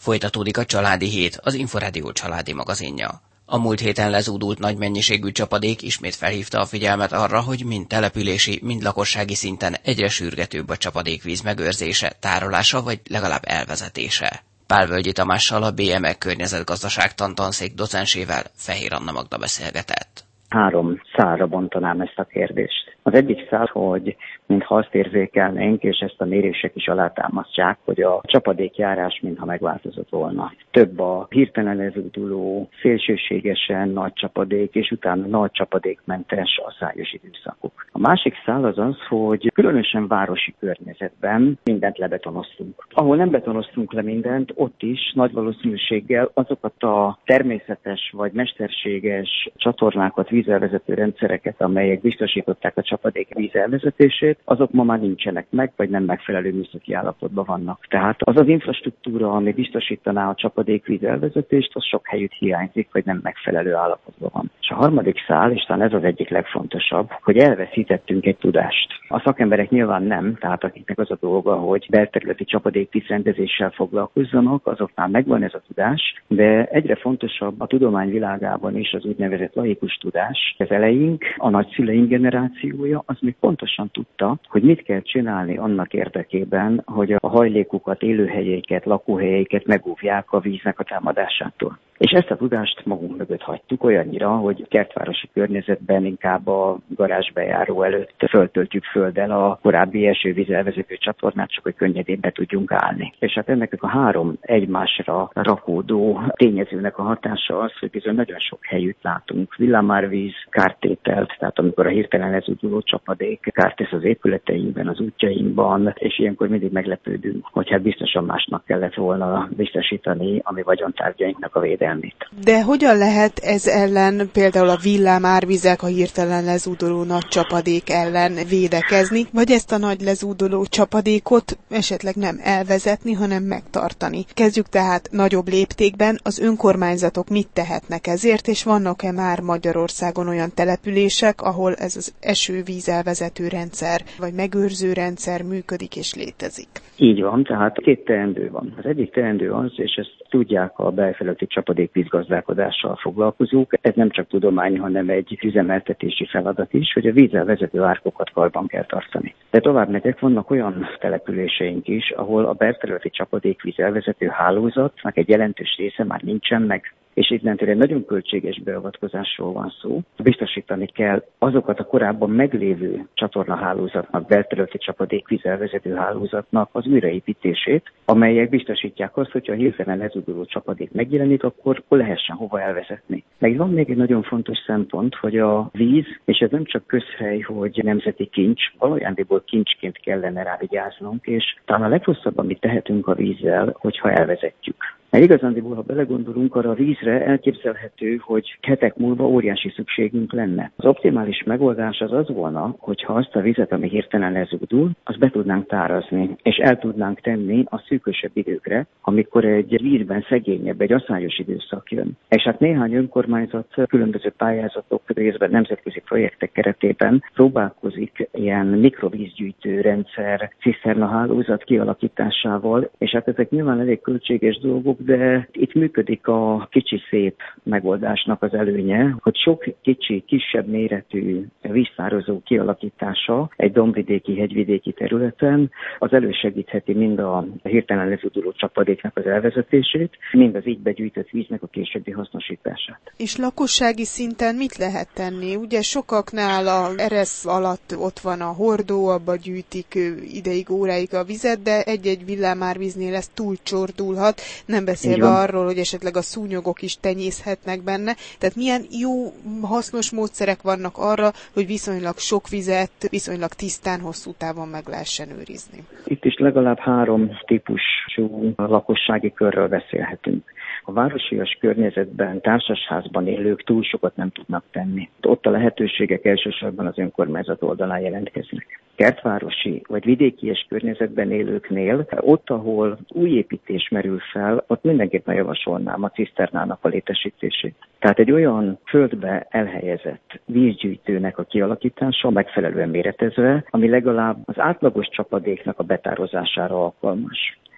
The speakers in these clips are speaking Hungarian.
Folytatódik a Családi Hét, az Inforádió családi magazinja. A múlt héten lezúdult nagy mennyiségű csapadék ismét felhívta a figyelmet arra, hogy mind települési, mind lakossági szinten egyre sürgetőbb a csapadékvíz megőrzése, tárolása vagy legalább elvezetése. Pálvölgyi Tamással, a BME környezetgazdaságtan tanszék docensével Fehér Anna Magda beszélgetett. 3 szálra bontanám ezt a kérdést. Az egyik szál, hogy mintha azt érzékelnénk, és ezt a mérések is alátámasztják, hogy a csapadékjárás mintha megváltozott volna. Több a hirtelen lezúduló, szélsőségesen nagy csapadék, és utána nagy csapadékmentes asszályos időszakok. A másik szál az az, hogy különösen városi környezetben mindent lebetonoztunk. Ahol nem betonoztunk le mindent, ott is nagy valószínűséggel azokat a természetes vagy mesterséges csatornákat, vízelvezető rendszereket, amelyek biztosították a csapadék vízelvezetését, azok ma már nincsenek meg, vagy nem megfelelő műszaki állapotban vannak. Tehát az az infrastruktúra, ami biztosítaná a csapadék vízelvezetést, az sok helyütt hiányzik, vagy nem megfelelő állapotban van. És a harmadik szál, és talán ez az egyik legfontosabb, hogy elveszítettünk egy tudást. A szakemberek nyilván nem, tehát akiknek az a dolga, hogy belterületi csapadékvízrendezéssel foglalkozzanak, azoknál megvan ez a tudás, de egyre fontosabb a tudomány világában is az úgynevezett laikus tudás. Az eleink, a nagyszüleink generációja, az még pontosan tudta, hogy mit kell csinálni annak érdekében, hogy a hajlékukat, élőhelyeiket, lakóhelyeiket megóvják a víznek a támadásától. És ezt a tudást magunk mögött hagytuk olyannyira, hogy kertvárosi környezetben inkább a garázsbejáró előtt föltöltjük földdel a korábbi esővízelvezető csatornát, csak hogy könnyedén be tudjunk állni. És hát ennek a 3 egymásra rakódó tényezőnek a hatása az, hogy bizony nagyon sok helyütt látunk villámárvíz kártételt, tehát amikor a hirtelen lezúduló csapadék kárt tesz az épületeinkben, az útjainkban, és ilyenkor mindig meglepődünk, hogy hát biztosan másnak kellett volna biztosítani a mi vagyontárgyainknak a védelmét. De hogyan lehet ez ellen, például a villámárvizek, a hirtelen lezúduló nagy csapadék ellen védekezni, vagy ezt a nagy lezúduló csapadékot esetleg nem elvezetni, hanem megtartani? Kezdjük tehát nagyobb léptékben, az önkormányzatok mit tehetnek ezért, és vannak-e már Magyarországon olyan települések, ahol ez az esővízelvezető rendszer, vagy megőrző rendszer működik és létezik? Így van, tehát 2 teendő van. Az egyik teendő az, és ezt tudják a belföldi csapadékvízgazdálkodással foglalkozók, ez nem csak tudomány, hanem egy üzemeltetési feladat is, hogy a vízzel vezető árkokat karban kell tartani. De tovább megyek, vannak olyan településeink is, ahol a belterületi csapadékvíz elvezető hálózatnak egy jelentős része már nincsen meg. És innentől egy nagyon költséges beavatkozásról van szó. Biztosítani kell azokat a korábban meglévő csatornahálózatnak, belterületi csapadékvízelvezető hálózatnak az újraépítését, amelyek biztosítják azt, hogyha a hirtelen lezúduló csapadék megjelenik, akkor lehessen hova elvezetni. Meg van még egy nagyon fontos szempont, hogy a víz, és ez nem csak közhely, hogy nemzeti kincs, valójában kincsként kellene rá vigyáznunk, és talán a legrosszabb, amit tehetünk a vízzel, hogyha elvezetjük. Mert igazándiból, ha belegondolunk, arra a vízre elképzelhető, hogy hetek múlva óriási szükségünk lenne. Az optimális megoldás az volna, hogyha azt a vizet, ami hirtelen lezúdul, azt be tudnánk tárazni, és el tudnánk tenni a szűkösebb időkre, amikor egy vízben szegényebb, egy asszályos időszak jön. És hát néhány önkormányzat különböző pályázatok, részben nemzetközi projektek keretében próbálkozik ilyen mikrovízgyűjtő rendszer, ciszternahálózat kialakításával, és hát ezek nyilván elég költséges dolgok, de itt működik a kicsi szép megoldásnak az előnye, hogy sok kicsi, kisebb méretű víztározó kialakítása egy dombvidéki, hegyvidéki területen az elősegítheti mind a hirtelen lezúduló csapadéknak az elvezetését, mind az így begyűjtött víznek a későbbi hasznosítását. És lakossági szinten mit lehet tenni? Ugye sokaknál a eresz alatt ott van a hordó, abba gyűjtik ideig, óráig a vizet, de egy-egy villámárvíznél ez túlcsordulhat, nem beszélve arról, hogy esetleg a szúnyogok is tenyészhetnek benne. Tehát milyen jó, hasznos módszerek vannak arra, hogy viszonylag sok vizet, viszonylag tisztán, hosszú távon meg lehessen őrizni? Itt is legalább 3 típusú lakossági körről beszélhetünk. A városias környezetben, társasházban élők túl sokat nem tudnak tenni. Ott a lehetőségek elsősorban az önkormányzat oldalán jelentkeznek. Kertvárosi vagy vidékies környezetben élőknél, ott, ahol új építés merül fel, ott mindenképpen javasolnám a ciszternának a létesítését. Tehát egy olyan földbe elhelyezett vízgyűjtőnek a kialakítása megfelelően méretezve, ami legalább az átlagos csapadéknak a betározására alkalmas.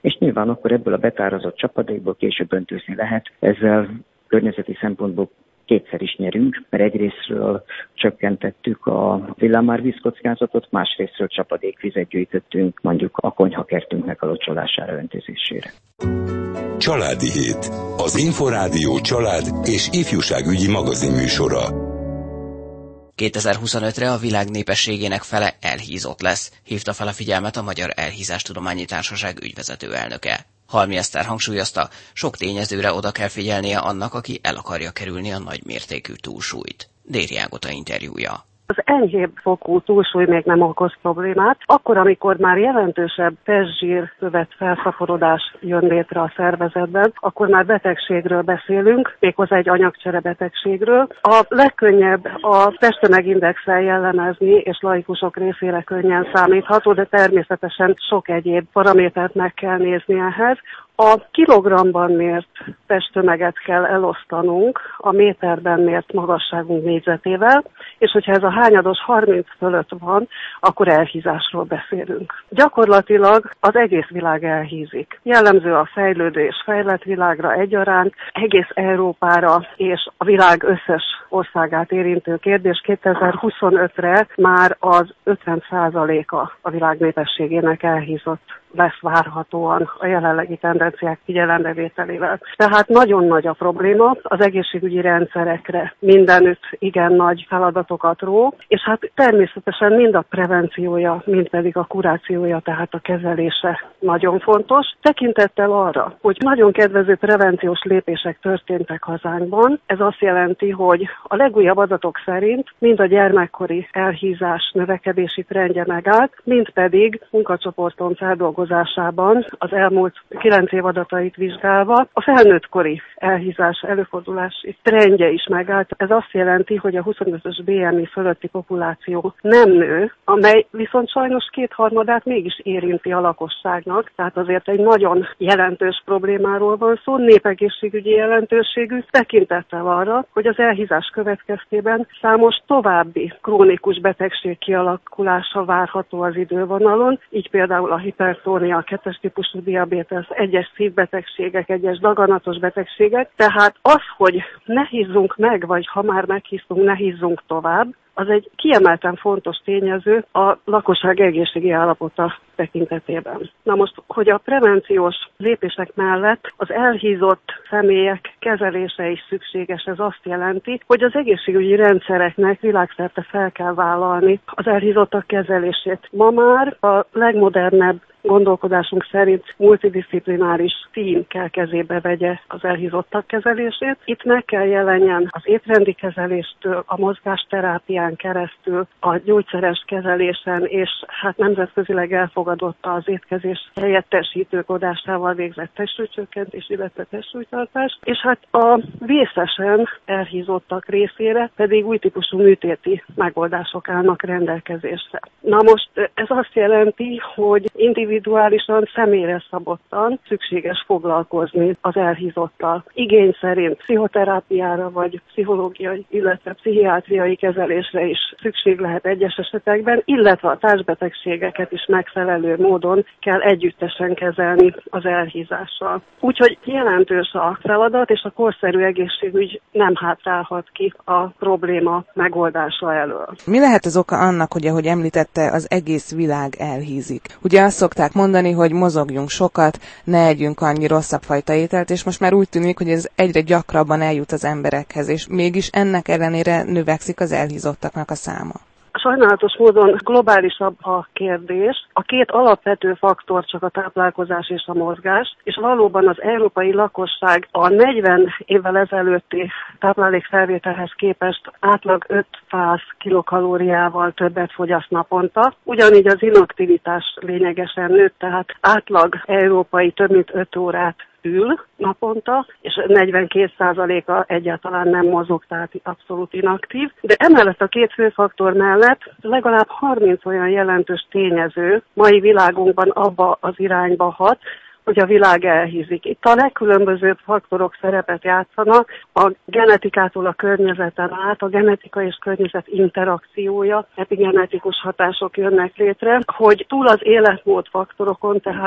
és nyilván akkor ebből a betározott csapadékból később öntőzni lehet. Ezzel környezeti szempontból kétszer is nyerünk, mert egyrészről csökkentettük a villámárvíz kockázatot, másrészről csapadékvizet gyűjtöttünk mondjuk a konyhakertünknek a locsolására, öntözésére. Családi Hét. Az Inforádió család és ifjúságügyi magazinműsora. 2025-re a világ népességének fele elhízott lesz, hívta fel a figyelmet a Magyar Elhízástudományi Társaság ügyvezető elnöke. Halmi Eszter hangsúlyozta, sok tényezőre oda kell figyelnie annak, aki el akarja kerülni a nagymértékű túlsúlyt. Déri Ágota interjúja. Az enyhébb fokú túlsúly még nem okoz problémát. Akkor, amikor már jelentősebb testzsír követ felszaporodás jön létre a szervezetben, akkor már betegségről beszélünk, méghozzá egy anyagcsere betegségről. A legkönnyebb a testtömegindexel jellemezni, és laikusok részére könnyen számítható, de természetesen sok egyéb paramétert meg kell nézni ehhez. A kilogramban mért testtömeget kell elosztanunk a méterben mért magasságunk négyzetével, és hogyha ez a hányados 30 fölött van, akkor elhízásról beszélünk. Gyakorlatilag az egész világ elhízik. Jellemző a fejlődő és fejlett világra egyaránt, egész Európára és a világ összes országát érintő kérdés. 2025-re már az 50%-a a világ népességének elhízott lesz várhatóan a jelenlegi tendenciák figyelembevételével. Tehát nagyon nagy a probléma, az egészségügyi rendszerekre mindenütt igen nagy feladatokat ró, és hát természetesen mind a prevenciója, mind pedig a kurációja, tehát a kezelése nagyon fontos. Tekintettel arra, hogy nagyon kedvező prevenciós lépések történtek hazánkban, ez azt jelenti, hogy a legújabb adatok szerint mind a gyermekkori elhízás növekedési trendje megállt, mind pedig munkacsoporton feldolgozásában az elmúlt 9 év adatait vizsgálva a felnőttkori elhízás előfordulási trendje is megállt. Ez azt jelenti, hogy a 25-ös BMI fölötti populáció nem nő, amely viszont sajnos 2/3 mégis érinti a lakosságnak, tehát azért egy nagyon jelentős problémáról van szó, népegészségügyi jelentőségű, tekintettel arra, hogy az elhízás következtében számos további krónikus betegség kialakulása várható az idővonalon, így például a hipertónia, a 2-es típusú diabétesz, egyes szívbetegségek, egyes daganatos betegségek. Tehát az, hogy ne hízzunk meg, vagy ha már meghíztunk, ne hízzunk tovább, az egy kiemelten fontos tényező a lakosság egészségi állapota tekintetében. Na most, hogy a prevenciós lépések mellett az elhízott személyek kezelése is szükséges, ez azt jelenti, hogy az egészségügyi rendszereknek világszerte fel kell vállalni az elhízottak kezelését. Ma már a legmodernebb gondolkodásunk szerint multidisziplináris tím kell kezébe vegye az elhízottak kezelését. Itt meg kell jelenjen az étrendi kezeléstől, a mozgásterápián keresztül, a gyógyszeres kezelésen, és hát nemzetközileg elfogadott az étkezés helyettesítő kodásával végzett testsúlycsökkentés, illetve testsúlytartás, és hát a vészesen elhízottak részére pedig új típusú műtéti megoldások állnak rendelkezésre. Na most ez azt jelenti, hogy individuálisan, személyre szabottan szükséges foglalkozni az elhízottal. Igény szerint pszichoterápiára vagy pszichológiai, illetve pszichiátriai kezelésre is szükség lehet egyes esetekben, illetve a társbetegségeket is megfelelő módon kell együttesen kezelni az elhízással. Úgyhogy jelentős a feladat, és a korszerű egészségügy nem hátrálhat ki a probléma megoldása elől. Mi lehet az oka annak, hogy ahogy említette, az egész világ elhízik? Ugye azt szokták mondani, hogy mozogjunk sokat, ne együnk annyi rosszabb fajta ételt, és most már úgy tűnik, hogy ez egyre gyakrabban eljut az emberekhez, és mégis ennek ellenére növekszik az elhízottaknak a száma. Sajnálatos módon globálisabb a kérdés. A két alapvető faktor csak a táplálkozás és a mozgás, és valóban az európai lakosság a 40 évvel ezelőtti táplálékfelvételhez képest átlag 500 kilokalóriával többet fogyaszt naponta. Ugyanígy az inaktivitás lényegesen nőtt, tehát átlag európai több mint 5 órát ül naponta, és 42%-a egyáltalán nem mozog, tehát abszolút inaktív. De emellett a két fő faktor mellett legalább 30 olyan jelentős tényező mai világunkban abba az irányba hat, hogy a világ elhízik. Itt a legkülönbözőbb faktorok szerepet játszanak, a genetikától a környezeten át, a genetika és környezet interakciója, epigenetikus hatások jönnek létre, hogy túl az életmód faktorokon, tehát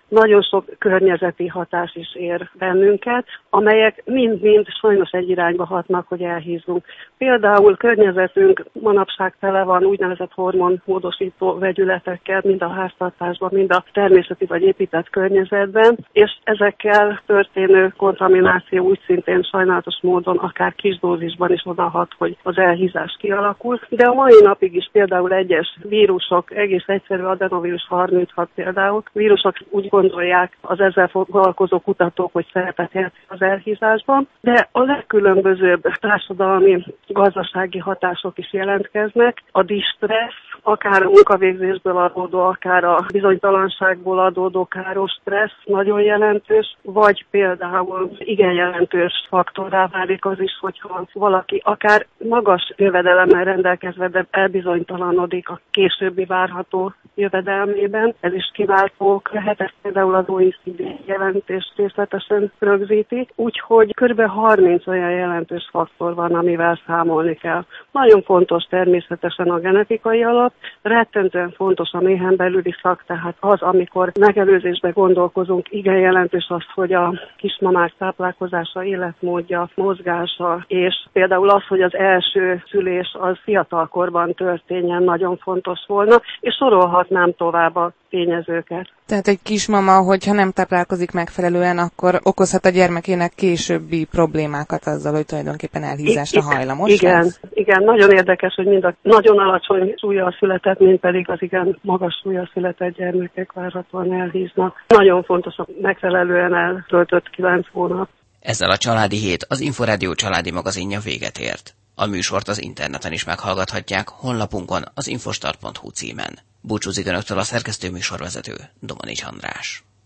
nagyon sok környezeti hatás is ér bennünket, amelyek mind-mind sajnos egy irányba hatnak, hogy elhízzunk. Például környezetünk manapság tele van úgynevezett hormonmódosító vegyületekkel, mind a háztartásban, mind a természeti vagy épített környezetben, és ezekkel történő kontamináció úgy szintén sajnálatos módon akár kis dózisban is odahat, hogy az elhízás kialakul. De a mai napig is például egyes vírusok, egész egyszerű adenovírus 36 például, vírusok úgy gondolják az ezzel foglalkozó kutatók, hogy szerepet játszik az elhízásban, de a legkülönbözőbb társadalmi, gazdasági hatások is jelentkeznek. A distressz, akár a munkavégzésből adódó, akár a bizonytalanságból adódó káros stressz nagyon jelentős, vagy például igen jelentős faktorrá válik az is, hogyha valaki akár magas jövedelemmel rendelkezve, de elbizonytalanodik a későbbi várható jövedelmében. Ez is kiváltók lehet, ezt például az OECD jelentés részletesen rögzíti, úgyhogy kb. 30 olyan jelentős faktor van, amivel számolni kell. Nagyon fontos természetesen a genetikai alap, rettentően fontos a méhen belüli szak, tehát az, amikor megelőzésbe gondolkozunk, igen jelentős az, hogy a kismamák táplálkozása, életmódja, mozgása, és például az, hogy az első szülés az fiatalkorban történjen, nagyon fontos volna, és sorolhatnám tovább a tényezőket. Tehát egy kismama, hogyha nem táplálkozik megfelelően, akkor okozhat a gyermekének későbbi problémákat azzal, hogy tulajdonképpen elhízásra hajlamos. Igen, nagyon érdekes, hogy mind a nagyon alacsony súllyal született, mind pedig az igen magas súllyal született gyermekek várhatóan elhíznak. Nagyon fontos a megfelelően eltöltött 9 hónap. Ezzel a Családi Hét, az Inforádió családi magazinja véget ért. A műsort az interneten is meghallgathatják, honlapunkon az infostart.hu címen. Búcsúzik Önöktől a szerkesztő műsorvezető, Domanics András.